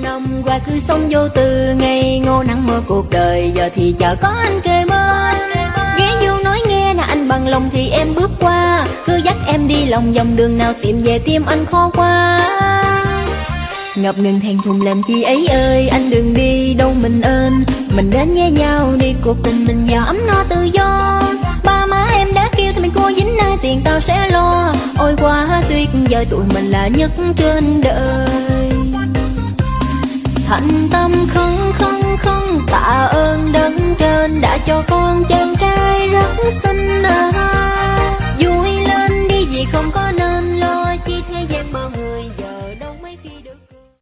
năm qua cứ sống vô tư, ngây ngô nắng mơ cuộc đời, giờ thì chợ có anh kề bên. Ghé vô nói nghe nè anh bằng lòng thì em bước qua, cứ dắt em đi lòng vòng đường nào tìm về tim anh khó qua. Ngập ngừng thèm thuồng làm chi ấy ơi, anh đừng đi đâu mình ơn, mình đến với nhau đi cuộc tình mình giàu ấm no tự do. Ba má em đã kêu thì mình cô dính ai tiền tao sẽ lo, ôi quá tuyệt vời tụi mình là nhất trên đời. Thành tâm khấn khấn khấn tạ ơn đấng trên đã cho con